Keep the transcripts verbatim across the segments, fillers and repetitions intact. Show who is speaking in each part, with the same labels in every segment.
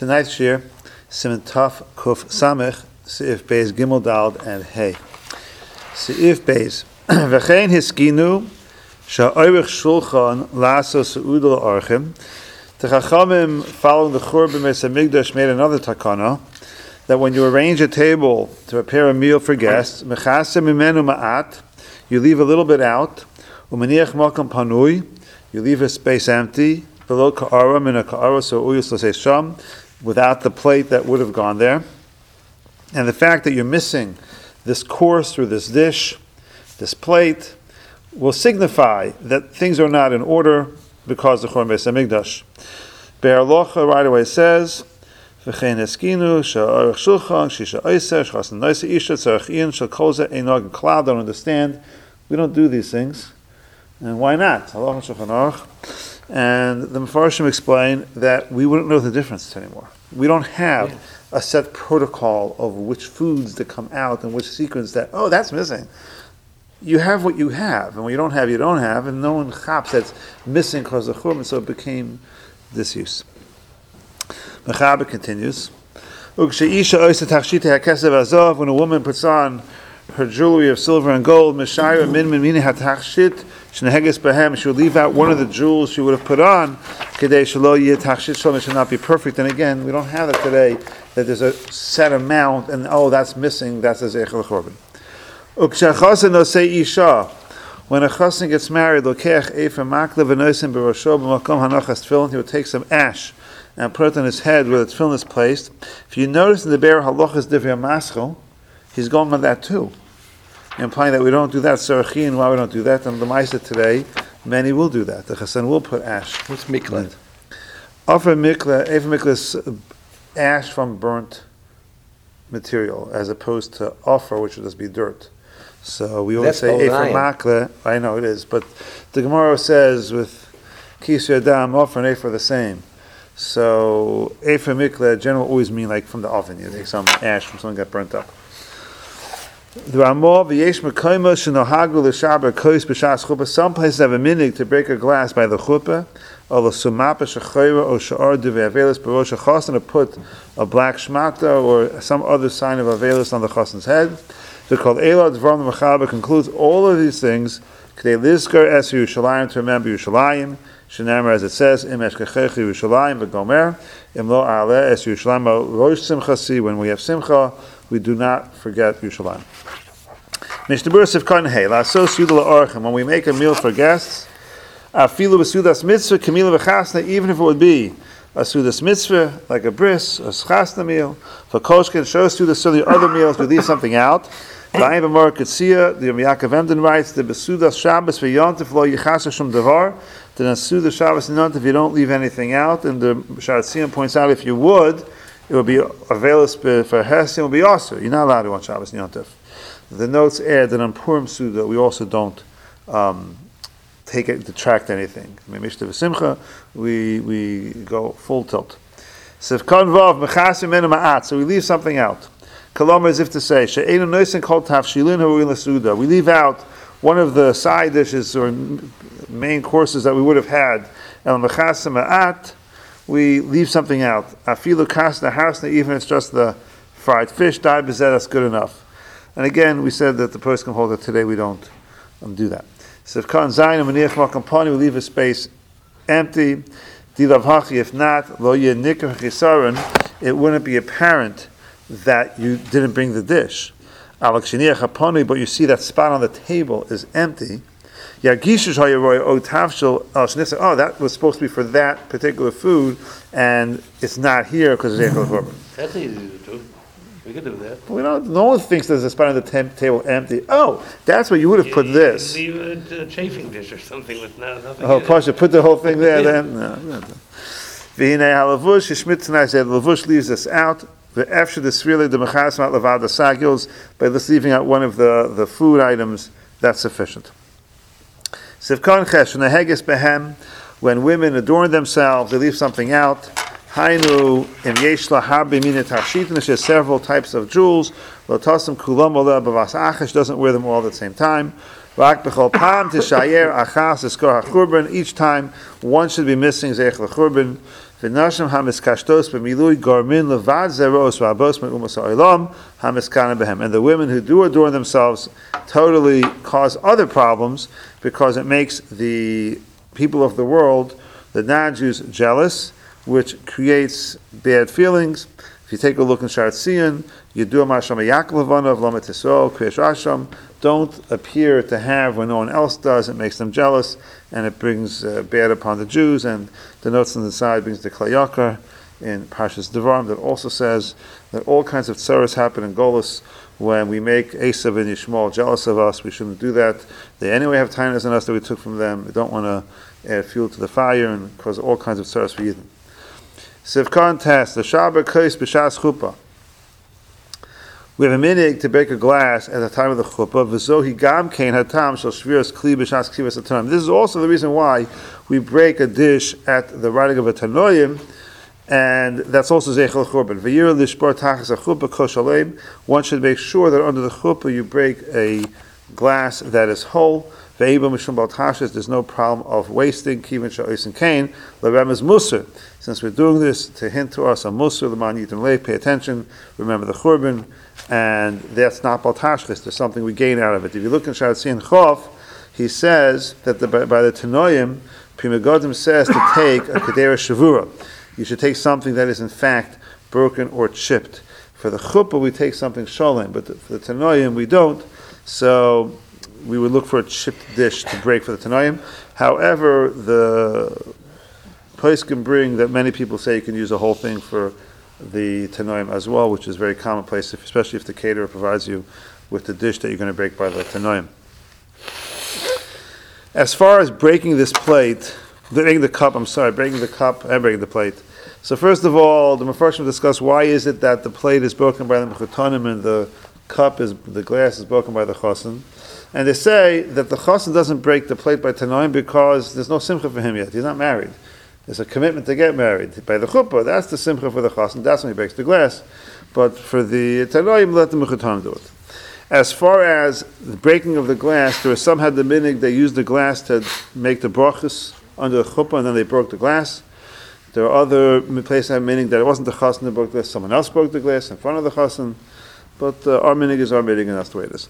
Speaker 1: Tonight's shir, Siman Taf Kuf Samech, Seif Beis Gimel Dald and Hey. Seif Beis. V'chein hiskinu sha'orich shulchan laso seudel archim. The Chachamim, following the Churban Beis Hamikdash, made another takana that when you arrange a table to prepare a meal for guests, mechasem mimenu ma'at, you leave a little bit out. Umaniach makam panui, you leave a space empty. Below ka'ara min a ka'ara so uyus l'sei sham, without the plate that would have gone there. And the fact that you're missing this course through this dish, this plate, will signify that things are not in order because the Churban Beis Hamikdash. Be'er Locha right away says, V'chein eskinu sha'arich shulchan shisha oiser sh'chasen noise isha tzarech iyan shal kol ze einog klal. Don't understand. We don't do these things. And why not? Halacha Shulchan Aruch. And the Mefarshim explain that we wouldn't know the difference anymore. We don't have yeah. a set protocol of which foods that come out and which sequence that, oh, that's missing. You have what you have, and what you don't have, you don't have, and no one chaps that's missing because of the Churban, so it became disuse. Mechaber continues, when a woman puts on her jewelry of silver and gold, she would leave out one of the jewels she would have put on, it should not be perfect. And again, we don't have that today, that there's a set amount, and oh, that's missing, that's a Zeichel Churban. When a chassan gets married, he would take some ash and put it on his head where the tefillin is placed. If you notice in the Be'er Halachas Divrei Maschil, he's going on that too, implying that we don't do that. Sarachin, why we don't do that? And the Maisa today, many will do that. The chassan will put ash.
Speaker 2: What's mikla?
Speaker 1: Offer mikla, Efer mikla is ash from burnt material, as opposed to offer, which would just be dirt. So we always say Efer makla. I know it is, but the Gemara says with Kis Yadam, offer and Efer the same. So Efer mikla, generally always mean like from the oven. You take some ash from something that got burnt up. The Ramah v'yesh mekayma shenohagu l'shaber kois b'shas chuppah. Some places have a minig to break a glass by the chuppah, or the sumapa shechayra or sha'ar divei avelis b'rosh hachasan, to put a black shmata or some other sign of avelis on the chasan's head. They're called Elad. Dvarim the Mechaber concludes all of these things k'dei lizkar es Yerushalayim, to remember Yerushalayim. Shenamar, as it says, im eshkechechi Yerushalayim v'gomer im lo aleh es Yerushalayim rosh simchasi. When we have simcha, we do not forget Yerushalayim. Mishnah Sivkan Hey, Laso Suda La'orchim. When we make a meal for guests, Afilu B'Sudas Mitzvah, Kamila V'Chasna, even if it would be a Sudas Mitzvah, like a bris, a Chasna meal, for Koshkin, show Sudas, so the other meals, we leave something out. V'ayim B'Mor Ketsia, the Yaakov Emden writes, the B'Sudas Shabbos V'Yontif Lo Yichasa Shum Devar, then a Sudas Shabbos and Yontif, you don't leave anything out, and the Sharat Tziyun points out, if you would, it would be available for Hesed, it would be also. You're not allowed to on Shabbos and Yontif. The notes add that on Purim Suda we also don't um, take it, detract anything. Mishta v'simcha, we we go full tilt. Sivkan vav mechasim menu ma'at. So we leave something out. Kalomar, as if to say, she'enu noisin kol tavshilin haruin l'suda. We leave out one of the side dishes or main courses that we would have had. El mechasim ma'at, we leave something out. Afilu kasna hasna, even if it's just the fried fish. Dai b'zeh, that's good enough. And again, we said that the person can hold it. Today we don't um, do that. So if Khan Zayin and Maniach Makampani, we leave a space empty. Dilav Hachi, if not, Lo Yeh Nikah Chisaron, it wouldn't be apparent that you didn't bring the dish. Alak Sheniach Hapani, but you see that spot on the table is empty. Yagishish Hayaroy O Tavshel Al Shnisa, oh, that was supposed to be for that particular food, and it's not here because it's Echel Korban.
Speaker 2: That's easy to do. We could do that.
Speaker 1: We don't. No one thinks there's a spot on the temp table empty. Oh, that's where you would have yeah, put
Speaker 2: you
Speaker 1: this.
Speaker 2: Leave a, a chafing dish or something with no, nothing.
Speaker 1: Oh, Pasha, put the whole thing there. Then no. V'hinei halavush Shmit tonight said lavush leaves us out. The after the svili the mechas mat lavad the sagyos, by just leaving out one of the, the food items, that's sufficient. Sivkan chesh and the heges behem, when women adorn themselves, they leave something out. Hainu im yesh lahar b'minat hashitin. There's several types of jewels. Lo tasim kulam ola b'vas achash, doesn't wear them all at the same time. Rak b'chol pam tishayer achas eskor hachurban. Each time one should be missing zeich l'churban. V'nashim hamiskashtos b'milui garmin levad zeros v'abos me'umas ha'olam hamiskana behem. And the women who do adorn themselves totally cause other problems because it makes the people of the world, the non-Jews, jealous, which creates bad feelings. If you take a look in Sharat Zion, you do a Masham Yaakov Levana of Lamet Yisrael, Kriyash Rasham, don't appear to have when no one else does. It makes them jealous, and it brings uh, bad upon the Jews. And the notes on the side brings the Klayakar in Parshas Devarim that also says that all kinds of tsaros happen in Golus when we make Esav and Yishmael jealous of us. We shouldn't do that. They anyway have tainas in us that we took from them. We don't want to add fuel to the fire and cause all kinds of tsaros for Yidden. Sivkan test the Shabbat Kais B'Shas Chuppah. We have a minig to break a glass at the time of the chuppah. V'zohi gam kein hatam shel shviras kli b'shas kivas hatanayim. This is also the reason why we break a dish at the writing of a tanoim, and that's also zeichel churban. V'yir lishbar tachas a chuppah koshalem. One should make sure that under the chuppah you break a glass that is whole. Ve'eba mishum bal tashas. There's no problem of wasting. Kivin sha'osin kain. L'rem is musar. Since we're doing this to hint to us a musar l'man yitin lei. Pay attention. Remember the churban. And that's not bal tashchis. There's something we gain out of it. If you look in Sharat Zion Chof, he says that the, by, by the Tanoim, Pri Megadim says to take a kedera shavura. You should take something that is in fact broken or chipped. For the chuppah, we take something sholem, but the, for the Tanoim, we don't. So we would look for a chipped dish to break for the Tanoim. However, the place can bring that many people say you can use a whole thing for the Tanoim as well, which is very commonplace, if, especially if the caterer provides you with the dish that you're going to break by the Tanoim. As far as breaking this plate, breaking the cup, I'm sorry, breaking the cup and breaking the plate. So first of all, the Mefarshim discuss why is it that the plate is broken by the Mechutanim and the cup is, the glass is broken by the Chosin. And they say that the Chosin doesn't break the plate by Tanoim because there's no simcha for him yet. He's not married. There's a commitment to get married. By the chuppah, that's the simcha for the chosin, that's when he breaks the glass. But for the tanoim, let the mechutanim do it. As far as the breaking of the glass, there was some had the minig, they used the glass to make the brachas under the chuppah, and then they broke the glass. There are other places that have minig that it wasn't the chosin that broke the glass, someone else broke the glass in front of the chosin. But uh, our minig is our minig, and that's the way it is.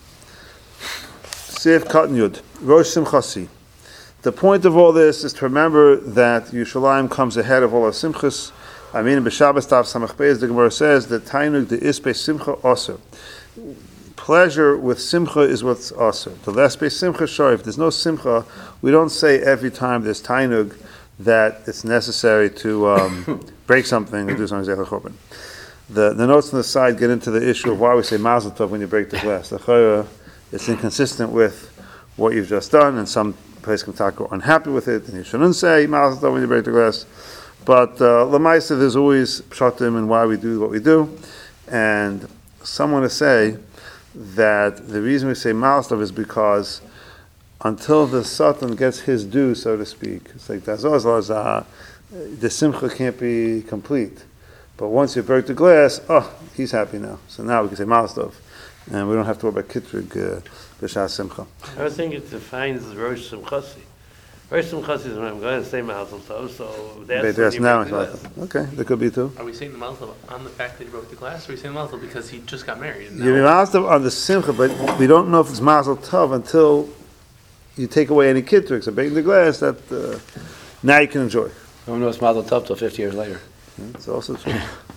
Speaker 1: Seif Katan Yud, Rosh Simchasi. The point of all this is to remember that Yerushalayim comes ahead of all our simchas. I mean, in B'Shabbos Tav Samach Beis, the Gemara says that Tainug the Ispe Simcha Aser. Pleasure with Simcha is what's Aser. The last Beis Simcha Shor. If there's no Simcha, we don't say every time there's Tainug that it's necessary to um, break something and do something Zechel Chorban. The the notes on the side get into the issue of why we say Mazel Tov when you break the glass. The Chayra, it's inconsistent with what you've just done, and some place can talk unhappy with it, and you shouldn't say Mazel Tov when you break the glass. But uh, Lamaisa, there's always pshatim and why we do what we do. And some want to say that the reason we say Mazel Tov is because until the Satan gets his due, so to speak, it's like the simcha can't be complete. But once you break the glass, oh, he's happy now. So now we can say Mazel Tov. And we don't have to worry about Kitrig, B'Shas Simcha.
Speaker 2: I was thinking it defines Rosh Simchasi. Rosh Simchasi is when I'm going to say Mazel Tov, so that's
Speaker 1: that's now.
Speaker 2: glass.
Speaker 1: Okay, that could be too.
Speaker 3: Are we saying the Mazel Tov on the fact that he broke the glass, or are we saying Mazel Tov because he just got married?
Speaker 1: You mean Mazel Tov on the Simcha, but we don't know if it's Mazel Tov until you take away any Kitrig. So breaking the glass, that uh, now you can enjoy.
Speaker 4: No one knows Mazel Tov till fifty years later.
Speaker 1: It's also true.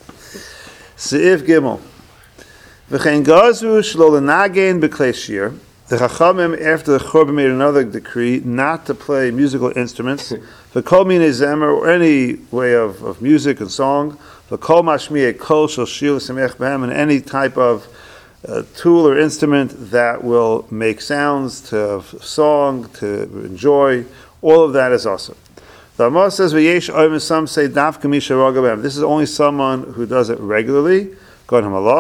Speaker 1: Seif Gimel. V'chein gazu shlo l'nagein b'klei shir. The Chachamim, after the Chorban, made another decree not to play musical instruments. V'kol minei zemer, or any way of, of music and song. V'kol mashmi'ei kol shel shir l'samech b'hem, and any type of uh, tool or instrument that will make sounds to song, to enjoy. All of that is awesome. The Ramah says, "V'yesh oivim," some say, "Dafka mi she'roga b'hem." This is only someone who does it regularly. Like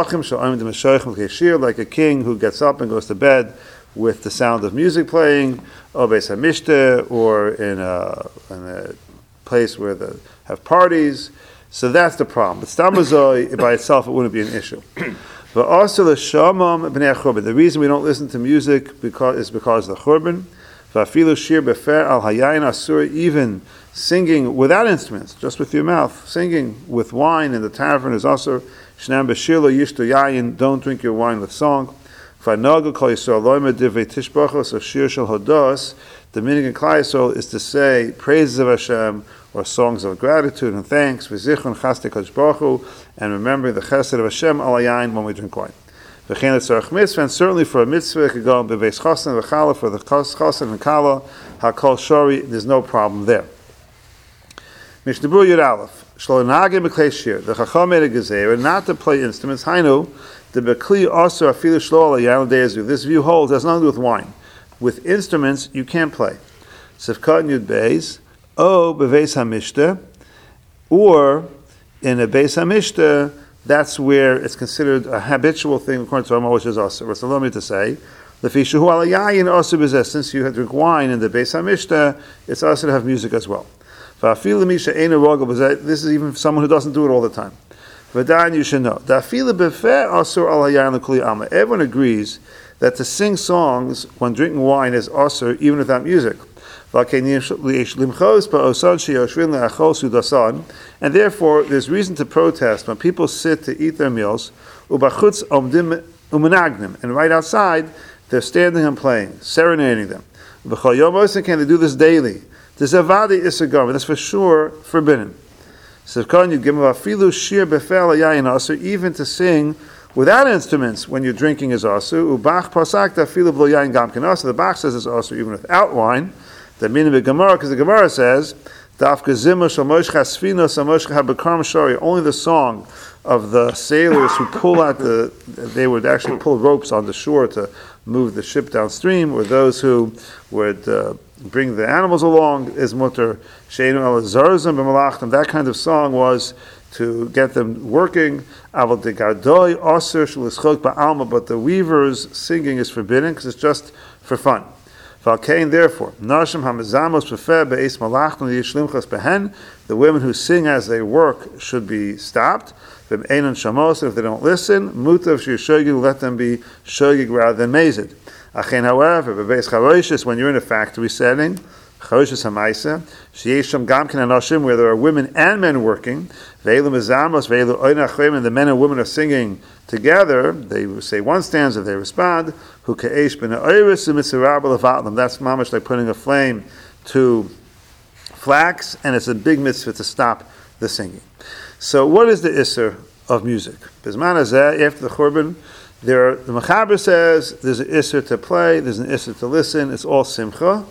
Speaker 1: a king who gets up and goes to bed with the sound of music playing, or Beis HaMishteh, or in a, in a place where they have parties. So that's the problem. But Stamazoi, by itself, it wouldn't be an issue. But also the Shamam B'nei Churban. The reason we don't listen to music because is because of the Churban. Va'afilu shir befer al hayayin asur, even singing without instruments, just with your mouth, singing with wine in the tavern is asur. Shnam b'shir lo yishto yayin, don't drink your wine with song. Va'nogu kol Yisrael loyme divrei tishbachos, or shir shel hodos. The meaning in Klal Yisrael is to say praises of Hashem or songs of gratitude and thanks, v'zichron chasdei Kadosh Baruch Hu, and remembering the chesed of Hashem al hayayin when we drink wine. V'chein l'tzarech mitzvah, and certainly for a mitzvah, it could go beveis chasen v'chala, for the chasen and kala, hakol shori, there's no problem there. Mishnah Berurah Yud Aleph, shlo nagim b'klei shir, the chacham made a gezerah not to play instruments. Hainu, the b'kli asur afilu shlo al hayayin l'de'ezu. This view holds has nothing to do with wine. With instruments, you can't play. Sefkat Yud Beis, o beveis hamishta, or in a beis hamishta, that's where it's considered a habitual thing according to Rama, which is also. What's allow me to say? The fishu al yayin also bezeh. Since you drink wine in the beis hamishta, it's also to have music as well. This is even someone who doesn't do it all the time. V'dayin, you should know. Everyone agrees that to sing songs when drinking wine is asur even without music. And therefore, there's reason to protest when people sit to eat their meals, and right outside, they're standing and playing, serenading them. Can they do this daily? That's for sure forbidden. Even to sing without instruments when you're drinking is asur. The Bach says it's asur even without wine. The meaning of the Gemara, because the Gemara says, only the song of the sailors who pull out the, they would actually pull ropes on the shore to move the ship downstream, or those who would uh, bring the animals along, is mutter. That kind of song was to get them working. But the weavers singing is forbidden because it's just for fun. Therefore, the women who sing as they work should be stopped. If they don't listen, let them be shogig rather than mazid. However, when you're in a factory setting, where there are women and men working, and the men and women are singing together, they say one stanza, they respond, that's mamash like putting a flame to flax, and it's a big mitzvah to stop the singing. So what is the isser of music? After the Churban, there are, the Mechaber says there's an isser to play, there's an isser to listen, it's all simcha,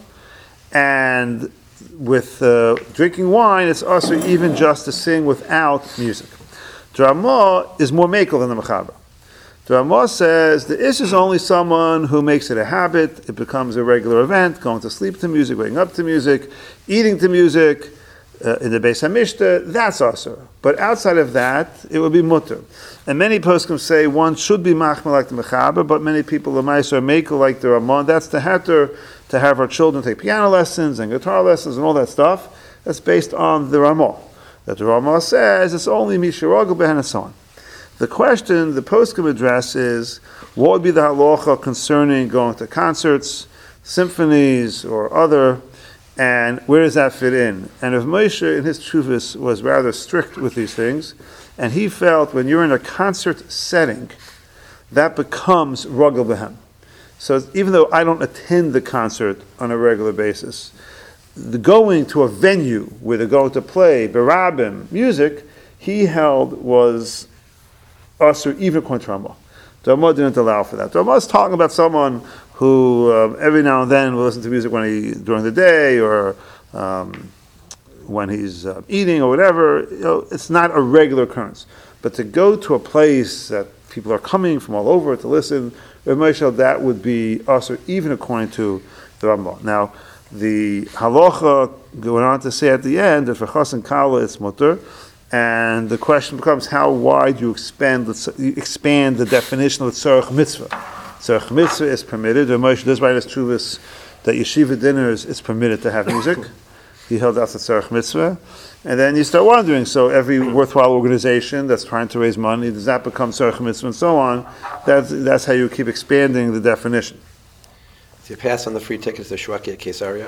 Speaker 1: and with uh, drinking wine, it's also even just to sing without music. Ramah is more makel than the Mechaber. Ramah says the ish is only someone who makes it a habit, it becomes a regular event, going to sleep to music, waking up to music, eating to music, uh, in the Beis HaMishta, that's asur. But outside of that, it would be mutter. And many poskim say one should be machmir like the Mechaber, but many people, the Ma'aser, are makel like the Ramah. That's the heter to have our children take piano lessons and guitar lessons and all that stuff. That's based on the Ramah. That the Ramah says it's only Mishiragel Behen and so on. The question the poskim address is, what would be the halacha concerning going to concerts, symphonies, or other, and where does that fit in? And if Moshe in his Tshuvos was rather strict with these things, and he felt when you're in a concert setting, that becomes Ragel Behem. So even though I don't attend the concert on a regular basis, the going to a venue where they're going to play berabim, music, he held was asur even according to Ramah. The Ramah didn't allow for that. The Ramah is talking about someone who um, every now and then will listen to music when he during the day or um, when he's uh, eating or whatever. You know, it's not a regular occurrence. But to go to a place that people are coming from all over to listen, that would be asur even according to the Ramah. Now, the halacha going on to say at the end that for chas and kala it's mutter, and the question becomes how wide you expand the, you expand the definition of tzarech mitzvah. Tzarech mitzvah is permitted. The Moshe does write his Tshuvos that yeshiva dinners it's permitted to have music. He held out the tzarech mitzvah, and then you start wondering. So every worthwhile organization that's trying to raise money, does that become tzarech mitzvah and so on? That's that's how you keep expanding the definition.
Speaker 4: Do you pass on the free tickets to Shweki at Caesarea?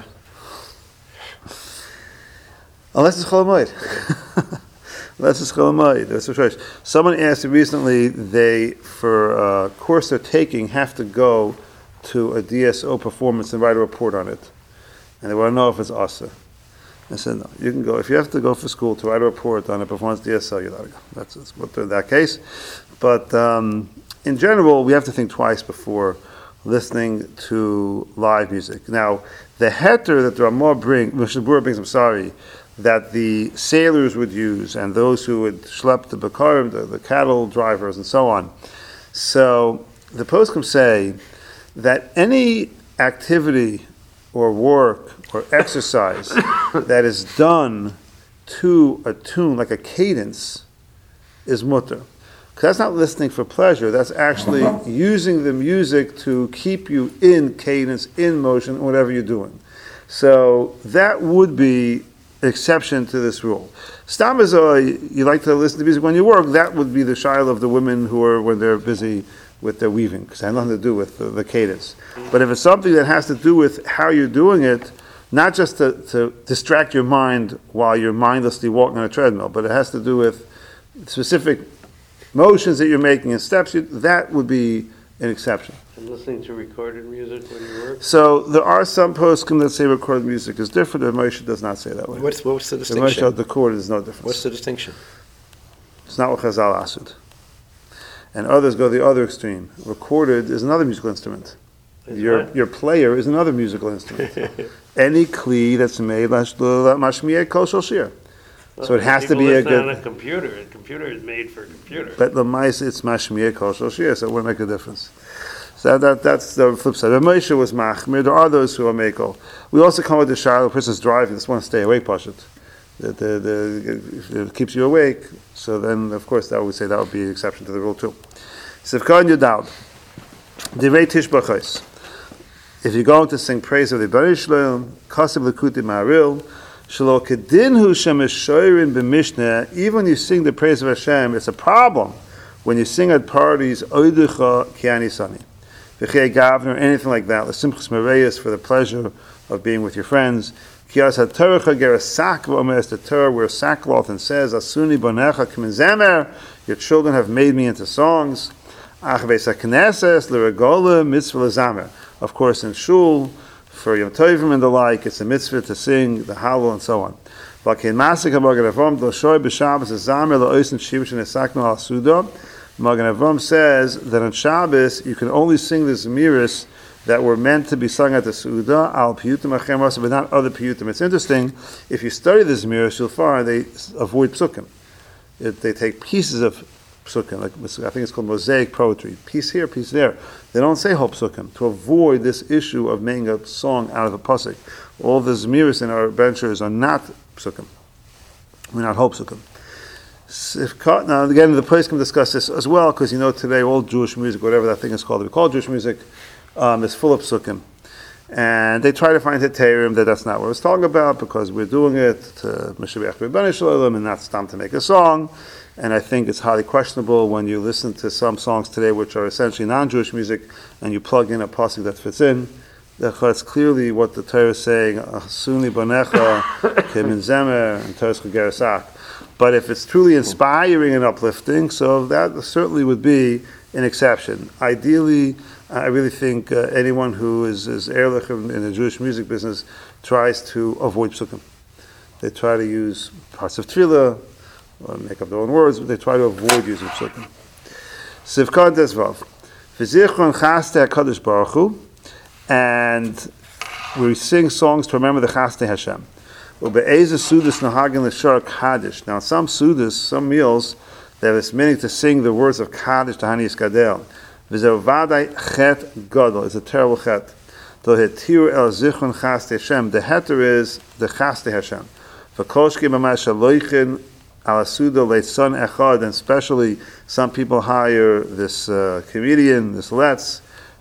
Speaker 1: Unless it's Chol Hamoed. Unless it's Chol Hamoed. That's right. Someone asked me recently, they, for a course they're taking, have to go to a D S O performance and write a report on it. And they want to know if it's Asa. I said, no, you can go. If you have to go for school to write a report on a performance D S O, you got to go. That's, that's what in that case. But um, in general, we have to think twice before listening to live music. Now, the heter that the Ramah brings, Mishnah Berurah brings, I'm sorry, that the sailors would use and those who would schlep the bakarim, the, the cattle drivers and so on. So the poskim say that any activity or work or exercise that is done to a tune, like a cadence, is mutter. Because that's not listening for pleasure, that's actually using the music to keep you in cadence, in motion, whatever you're doing. So that would be exception to this rule. Stam is a, you like to listen to music when you work, that would be the shayla of the women who are, when they're busy with their weaving, because it has nothing to do with the, the cadence. But if it's something that has to do with how you're doing it, not just to, to distract your mind while you're mindlessly walking on a treadmill, but it has to do with specific motions that you're making and steps, you, that would be an exception.
Speaker 2: And listening to recorded music when you work?
Speaker 1: So there are some poskim that say recorded music is different, and Moshe does not say that way.
Speaker 4: What's, what's the
Speaker 1: The
Speaker 4: distinction?
Speaker 1: Moshe recorded is no difference.
Speaker 4: What's the distinction?
Speaker 1: It's not what Chazal asud. And others go the other extreme. Recorded is another musical instrument.
Speaker 2: Is
Speaker 1: Your
Speaker 2: what?
Speaker 1: your player is another musical instrument. Any kli that's made mashmieh kol shel shir. So it has to
Speaker 2: People
Speaker 1: be a
Speaker 2: listen on
Speaker 1: good.
Speaker 2: a computer. A computer is made for a computer.
Speaker 1: But lemais it's mashmieh kol shel shir, so it wouldn't make a difference. So that that's the flip side. But Moshe was machmir. There are those who are mekel. We also come with the shayla. The person's driving. Just want to stay awake, pashut. That the, the, if it keeps you awake, so then of course that would say that would be an exception to the rule too. Sivkan Yudal, Divrei Tishbachos. If you're going to sing praise of the Bari Shalom, Kasev Lekuti Ma'aril, Shelo Kedinhu Shemeshoirin B'Mishnah, even when you sing the praise of Hashem, it's a problem when you sing at parties, Oiducha Kiani Sani, V'chei Gavner, anything like that, L'Simchus Mereyas, for the pleasure of being with your friends, Kias HaTorah Gerasak V'Omer, the Torah wears sackcloth and says, Asuni Bonecha K'min Zemer, your children have made me into songs, Ach Beis HaKnesses L'Regola Mitzvah L'Zamer. Of course, in Shul, for Yom Tovim and the like, it's a mitzvah to sing the Hallel and so on. Magen Avram says that on Shabbos you can only sing the Zemiris that were meant to be sung at the Suda, al piyutim achem rasa, but not other piyutim. It's interesting, if you study the Zemiris, you'll find they avoid psukim. It, they take pieces of psukim, like I think it's called mosaic poetry, piece here, piece there. They don't say whole psukim to avoid this issue of making a song out of a pasuk. All the Zemiris in our benchers are not psukim. We're not whole psukim. Now again, the place can discuss this as well, because you know today all Jewish music, whatever that thing is called, we call Jewish music, um, is full of psukim. And they try to find heterim that that's not what I was talking about, because we're doing it to Mishabeach B'Bani Shalom and not stam to make a song. And I think it's highly questionable when you listen to some songs today which are essentially non-Jewish music and you plug in a pasuk that fits in. That's clearly what the Torah is saying, Suni Bonecha Kemin Zemer and Torah Gerasak. But if it's truly inspiring and uplifting, so that certainly would be an exception. Ideally, I really think uh, anyone who is, is ehrlich in the Jewish music business tries to avoid psukim. They try to use parts of tefillah, or make up their own words, but they try to avoid using psukim. Sivkon Desvav. V'zichron chaste HaKadosh Baruch Hu, and we sing songs to remember the chaste Hashem. Ube'ezah sudas nahagin l'shar kaddish. Now, some sudas, some meals, there is meaning to sing the words of kaddish to Hani Yiskadel. V'zeh vadai chet gadol. It's a terrible chet. Lo hetir el zichron chaste Hashem. The heter is the chaste Hashem. V'koshki mamash aloichin al suda le'tzon echad. And especially, some people hire this uh, comedian, this let's,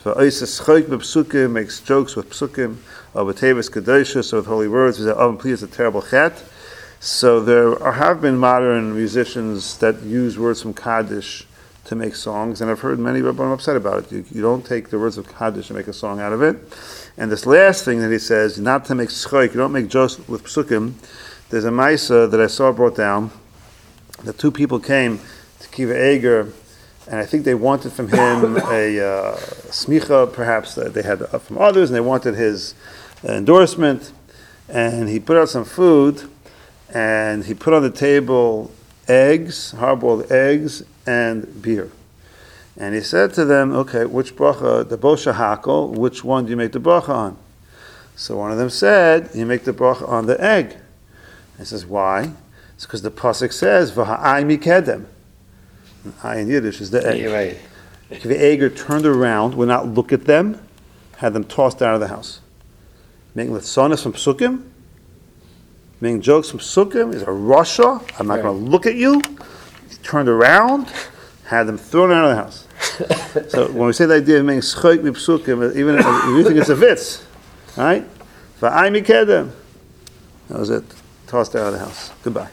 Speaker 1: makes jokes with psukim, or with tevis kedosha, so with holy words. Oh, please, a terrible chet. So there are, have been modern musicians that use words from Kaddish to make songs, and I've heard many Rabbanim upset about it. You, you don't take the words of Kaddish and make a song out of it. And this last thing that he says, not to make schoik, you don't make jokes with psukim. There's a Maisa that I saw brought down. The two people came to Kiva Eger, and I think they wanted from him a uh, smicha, perhaps that they had from others, and they wanted his uh, endorsement. And he put out some food, and he put on the table eggs, hard-boiled eggs, and beer. And he said to them, okay, which bracha, the bosha hakel, which one do you make the bracha on? So one of them said, you make the bracha on the egg. He says, why? It's because the pasuk says, v'ha'ai mikedem. I in Yiddish is the egg.
Speaker 4: You're right.
Speaker 1: The Eger turned around, would not look at them, had them tossed out of the house. Making litzonos from psukim, making jokes from psukim is a rasha. I'm not right. going to look at you. He turned around, had them thrown out of the house. So when we say the idea of making schoik with psukim, even if you think it's a vitz, right? V'ai mikedem. That was it. Tossed out of the house. Goodbye.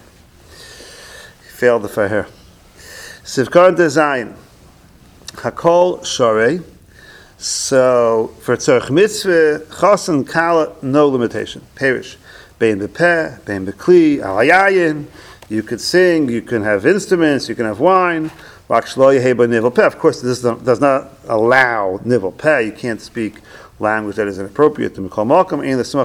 Speaker 1: He failed the fire. Sivkar design. Hakol sharei. So for tzarech mitzvah, chasen kala, no limitation. Perish. Bein bepeh, bein bekli, alayayin. You could sing, you can have instruments, you can have wine. Of course, this does not allow nivel peh. You can't speak language that is inappropriate to mikol malkum.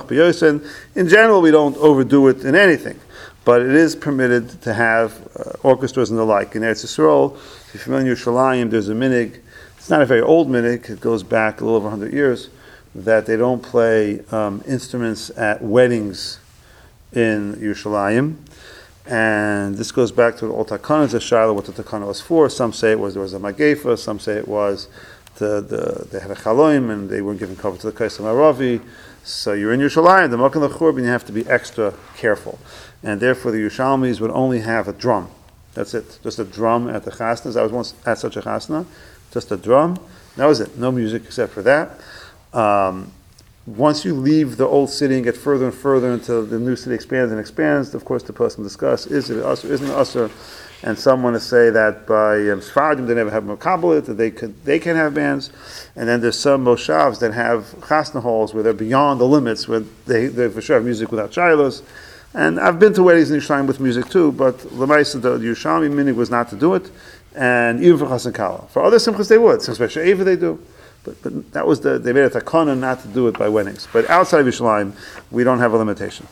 Speaker 1: In general, we don't overdo it in anything, but it is permitted to have uh, orchestras and the like. In Eretz Yisrael, if you're familiar with Yerushalayim, there's a minig. It's not a very old minig. It goes back a little over one hundred years. That they don't play um, instruments at weddings in Yerushalayim. And this goes back to the old Takana, the Shiloh, what the Takana was for. Some say it was there was a Magefa, some say it was the, the they had a Chaloim and they weren't giving cover to the Kaisam Aravi. So you're in Yerushalayim, the Mokan L'Churban, you have to be extra careful. And therefore the Yerushalmis would only have a drum. That's it. Just a drum at the chasnas. I was once at such a chasna. Just a drum. That was it. No music except for that. Um, Once you leave the old city and get further and further until the new city expands and expands, of course the person discuss, is it usher, isn't it usher? And some want to say that by um, Sfaradim they never have Makabalit, that they could they can have bands. And then there's some Moshavs that have chasna halls where they're beyond the limits, where they, they for sure have music without shilos. And I've been to weddings in Yerushalayim with music too, but Lamaisa, the Yerushalmi minig was not to do it, and even for Chassan Kala. For other simchas they would, so especially Eva they do. But, but that was the, they made a takana not to do it by weddings. But outside of Yerushalayim, we don't have a limitation.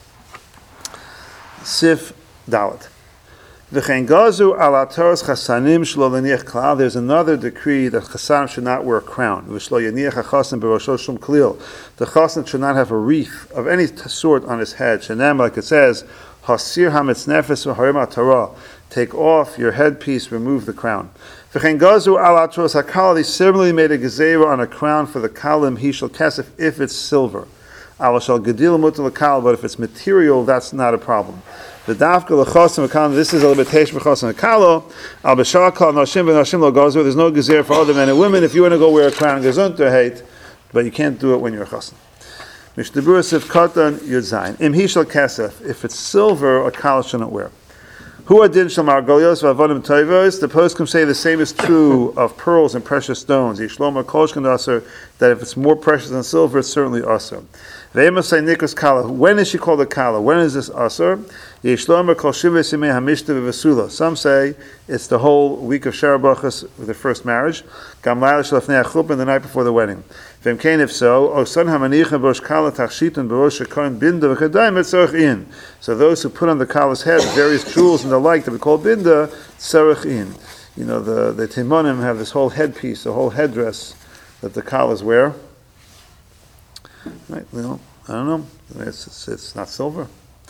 Speaker 1: Sif Dalet. V'chein gazu ala toras chasanim shlo leniach klal. There's another decree that chasanim should not wear a crown. V'shlo yaniach hachasim b'rosho shum klil. The chasan should not have a wreath of any sort on his head. Shenem, like it says, hasir hametz nefes v'harim Torah. Take off your headpiece, remove the crown. V'chein gazu ala toras hakal. They similarly made a gezerah on a crown for the kalim he shall kesef if it's silver. Ala shal gedil mutal kal, but if it's material, that's not a problem. The dafka lechosim v'kalim. This is a limitation for chosim v'kalo. Al b'shar kal nashim v'nashim lo gazu. There's no gezerah for other men and women. If you want to go wear a crown, gezunter hate, but you can't do it when you're a chosim. Mishnebur sif katan yud zayin. Im he shall kesef. If it's silver, a kal shouldn't wear. Who adin shel margolios v'avodim toivos. The poskim say the same is true of pearls and precious stones. Yishloma kolshkan aser, that if it's more precious than silver, it's certainly aser. Ve'emus say nikos kala. When is she called a kala? When is this aser? Yishloma kol shivas yimei hamishta v'vesula. Some say it's the whole week of Sharabachas, the first marriage. Gam laila shalafnei achupin, the night before the wedding. V'im kein, if so, o son hamanicha b'rosh kala tachshitun b'rosh shekon binda v'chadayim etzorach in. So those who put on the kala's head various jewels and the like that we call binda, tzorach in. You know, the, the timonim have this whole headpiece, the whole headdress that the kalas wear. Right, you know, I don't know. It's, it's, it's not silver.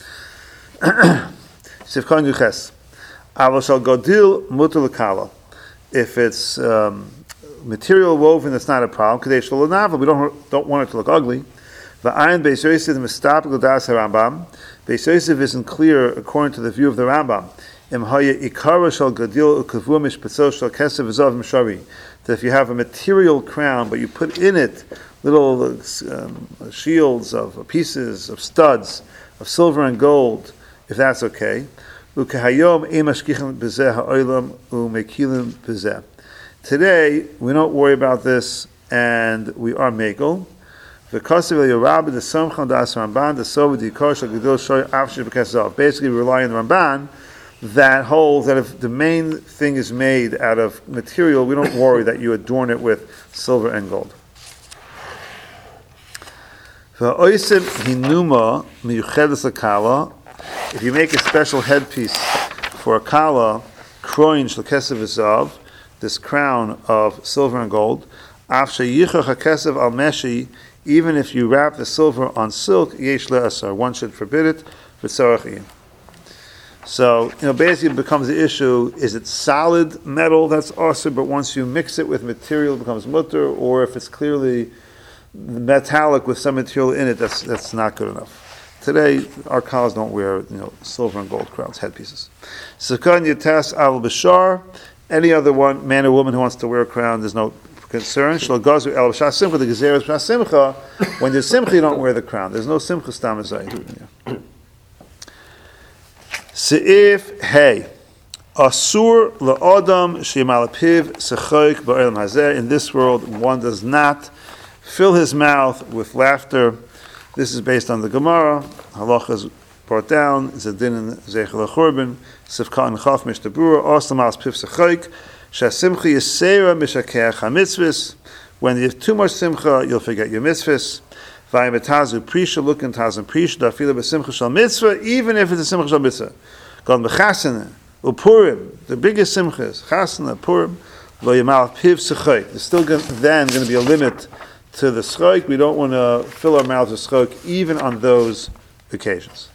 Speaker 1: Sivkon yuches. Avo shal godil mutul kala. If it's um, material woven, that's not a problem. Kadesh lo navel. We don't don't want it to look ugly. The iron Beis Yosef mistap godas Rambam. Beis Yosef isn't clear according to the view of the Rambam. Im haya ikara shal godil ukavu mishpetzol shal kesev zav mishari. That if you have a material crown, but you put in it little um, shields of pieces of studs of silver and gold, if that's okay. Today, we don't worry about this, and we are Megel. Basically, we rely on the Ramban that holds that if the main thing is made out of material, we don't worry that you adorn it with silver and gold. If you make a special headpiece for a kala, kroin shel-kesev v'zav, this crown of silver and gold, even if you wrap the silver on silk, yesh le'asar, one should forbid it for tzarach. So, you know, basically it becomes the issue, is it solid metal that's asur, but once you mix it with material it becomes mutter, or if it's clearly metallic with some material in it, that's that's not good enough. Today, our collars don't wear, you know, silver and gold crowns, headpieces. Sukan yatas al bashar, any other one, man or woman who wants to wear a crown, there's no concern. Shlo gazu el b'shas simcha, the gezeres b'shas simcha. When there's simcha, you don't wear the crown. There's no simcha stam azay. Seif hey, asur la'adam she'mal piv sechoik ba'olam hazeh. In this world, one does not fill his mouth with laughter. This is based on the Gemara. Halacha is brought down. Zedin and Zeichel HaChurban. Sivka and Chaf Mishtabura. Oslam as Pif Sechoik. Shasimcha Yisera Mishakeach HaMitzvahs. When you have too much simcha, you'll forget your mitzvahs. Vayimetazu Prisha. Look in Tazim Prisha. Dafila B'Simcha Shal Mitzvah. Even if it's a Simcha Shal Mitzvah. God B'Chasana. Upurim. The biggest simchas. Chasana, Purim. Lo Yamal Piv Sechoik. There's still gonna, then going to be a limit to the schoik. We don't want to fill our mouths with schoik even on those occasions.